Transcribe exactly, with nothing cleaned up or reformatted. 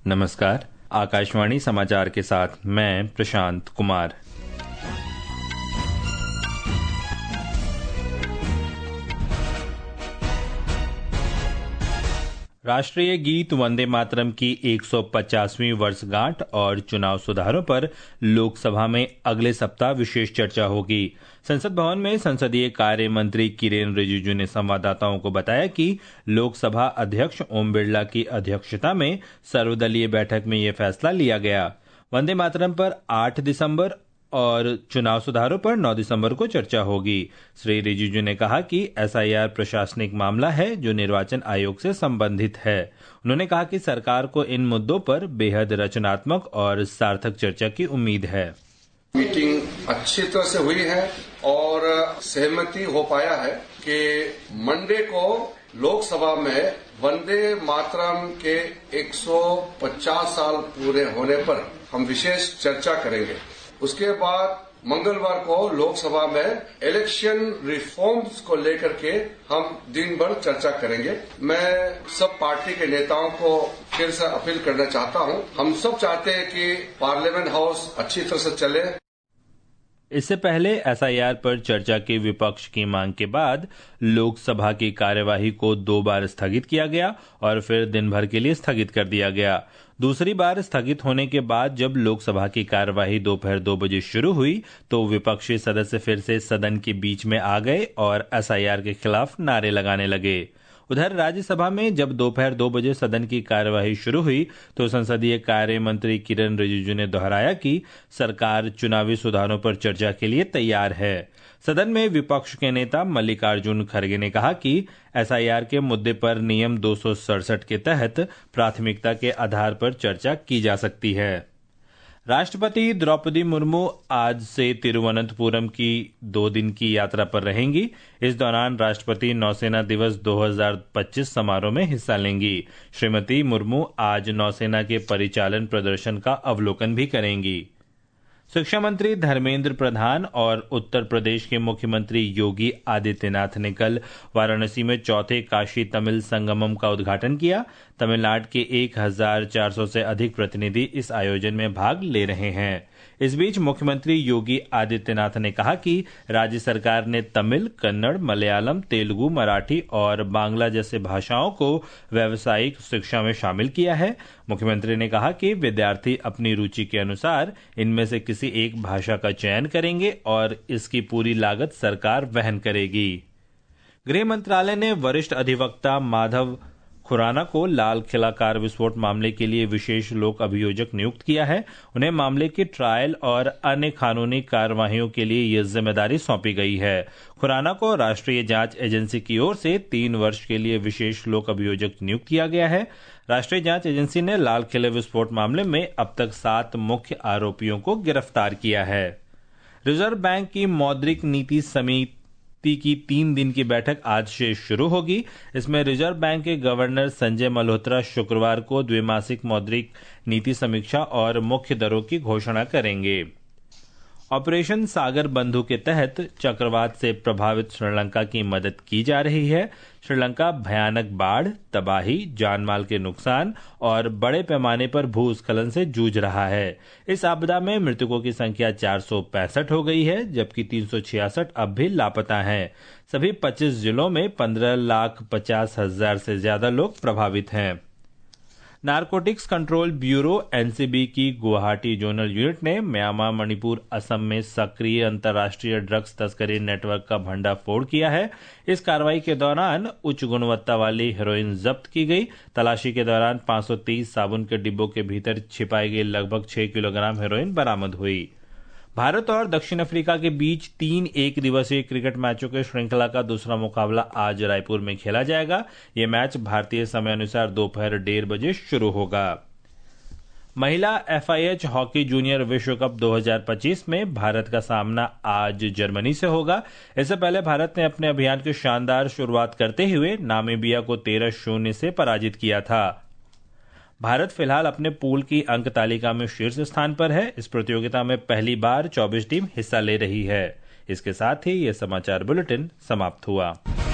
नमस्कार, आकाशवाणी समाचार के साथ मैं प्रशांत कुमार। राष्ट्रीय गीत वंदे मातरम की एक सौ पचासवीं वर्षगांठ और चुनाव सुधारों पर लोकसभा में अगले सप्ताह विशेष चर्चा होगी। संसद भवन में संसदीय कार्य मंत्री किरेन रिजिजू ने संवाददाताओं को बताया कि लोकसभा अध्यक्ष ओम बिरला की अध्यक्षता में सर्वदलीय बैठक में यह फैसला लिया गया। वंदे मातरम पर आठ दिसंबर और चुनाव सुधारों पर नौ दिसंबर को चर्चा होगी। श्री रिजिजू ने कहा कि एसआईआर प्रशासनिक मामला है जो निर्वाचन आयोग से संबंधित है। उन्होंने कहा कि सरकार को इन मुद्दों पर बेहद रचनात्मक और सार्थक चर्चा की उम्मीद है। मीटिंग अच्छी तरह से हुई है और सहमति हो पाया है कि मंडे को लोकसभा में वंदे मातरम के एक सौ पचास साल पूरे होने पर हम विशेष चर्चा करेंगे। उसके बाद मंगलवार को लोकसभा में इलेक्शन रिफॉर्म्स को लेकर के हम दिन भर चर्चा करेंगे। मैं सब पार्टी के नेताओं को फिर से अपील करना चाहता हूं। हम सब चाहते हैं कि पार्लियामेंट हाउस अच्छी तरह से चले। इससे पहले एसआईआर पर चर्चा के विपक्ष की मांग के बाद लोकसभा की कार्यवाही को दो बार स्थगित किया गया और फिर दिन भर के लिए स्थगित कर दिया गया। दूसरी बार स्थगित होने के बाद जब लोकसभा की कार्यवाही दोपहर दो बजे शुरू हुई तो विपक्षी सदस्य फिर से सदन के बीच में आ गए और एसआईआर के खिलाफ नारे लगाने लगे। उधर राज्यसभा में जब दोपहर दो बजे सदन की कार्यवाही शुरू हुई तो संसदीय कार्य मंत्री किरेन रिजिजू ने दोहराया कि सरकार चुनावी सुधारों पर चर्चा के लिए तैयार है। सदन में विपक्ष के नेता मल्लिकार्जुन खड़गे ने कहा कि एसआईआर के मुद्दे पर नियम दो सौ सड़सठ के तहत प्राथमिकता के आधार पर चर्चा की जा सकती है। राष्ट्रपति द्रौपदी मुर्मू आज से तिरुवनंतपुरम की दो दिन की यात्रा पर रहेंगी। इस दौरान राष्ट्रपति नौसेना दिवस दो हज़ार पच्चीस समारोह में हिस्सा लेंगी। श्रीमती मुर्मू आज नौसेना के परिचालन प्रदर्शन का अवलोकन भी करेंगी। शिक्षा मंत्री धर्मेंद्र प्रधान और उत्तर प्रदेश के मुख्यमंत्री योगी आदित्यनाथ ने कल वाराणसी में चौथे काशी तमिल संगमम का उद्घाटन किया। तमिलनाडु के एक हज़ार चार सौ से अधिक प्रतिनिधि इस आयोजन में भाग ले रहे हैं। इस बीच मुख्यमंत्री योगी आदित्यनाथ ने कहा कि राज्य सरकार ने तमिल, कन्नड़, मलयालम, तेलुगु, मराठी और बांग्ला जैसे भाषाओं को व्यावसायिक शिक्षा में शामिल किया है। मुख्यमंत्री ने कहा कि विद्यार्थी अपनी रुचि के अनुसार इनमें से किसी एक भाषा का चयन करेंगे और इसकी पूरी लागत सरकार वहन करेगी। गृह मंत्रालय ने वरिष्ठ अधिवक्ता माधव खुराना को लाल किला कार विस्फोट मामले के लिए विशेष लोक अभियोजक नियुक्त किया है। उन्हें मामले की ट्रायल और अन्य कानूनी कार्यवाहियों के लिए यह जिम्मेदारी सौंपी गई है। खुराना को राष्ट्रीय जांच एजेंसी की ओर से तीन वर्ष के लिए विशेष लोक अभियोजक नियुक्त किया गया है। राष्ट्रीय जांच एजेंसी ने लाल किले विस्फोट मामले में अब तक सात मुख्य आरोपियों को गिरफ्तार किया है। रिजर्व बैंक की मौद्रिक नीति समिति की तीन दिन की बैठक आज से शुरू होगी। इसमें रिजर्व बैंक के गवर्नर संजय मल्होत्रा शुक्रवार को द्विमासिक मौद्रिक नीति समीक्षा और मुख्य दरों की घोषणा करेंगे। ऑपरेशन सागर बंधु के तहत चक्रवात से प्रभावित श्रीलंका की मदद की जा रही है। श्रीलंका भयानक बाढ़, तबाही, जानमाल के नुकसान और बड़े पैमाने पर भूस्खलन से जूझ रहा है। इस आपदा में मृतकों की संख्या चार सौ पैंसठ हो गई है जबकि तीन सौ छियासठ अब भी लापता हैं। सभी पच्चीस जिलों में पंद्रह लाख पचास हजार से ज्यादा लोग प्रभावित हैं। नारकोटिक्स कंट्रोल ब्यूरो एनसीबी की गुवाहाटी जोनल यूनिट ने म्यांमार, मणिपुर, असम में सक्रिय अंतर्राष्ट्रीय ड्रग्स तस्करी नेटवर्क का भंडाफोड़ किया है। इस कार्रवाई के दौरान उच्च गुणवत्ता वाली हेरोइन जब्त की गई। तलाशी के दौरान पांच सौ तीस साबुन के डिब्बों के भीतर छिपाई गई लगभग छह किलोग्राम हेरोइन बरामद हुई। भारत और दक्षिण अफ्रीका के बीच तीन एक दिवसीय क्रिकेट मैचों के श्रृंखला का दूसरा मुकाबला आज रायपुर में खेला जाएगा। यह मैच भारतीय समय अनुसार दोपहर डेढ़ बजे शुरू होगा। महिला एफआईएच हॉकी जूनियर विश्व कप दो हज़ार पच्चीस में भारत का सामना आज जर्मनी से होगा। इससे पहले भारत ने अपने अभियान की शानदार शुरुआत करते हुए नामीबिया को तेरह शून्य से पराजित किया था। भारत फिलहाल अपने पूल की अंक तालिका में शीर्ष स्थान पर है। इस प्रतियोगिता में पहली बार चौबीस टीम हिस्सा ले रही है। इसके साथ ही यह समाचार बुलेटिन समाप्त हुआ।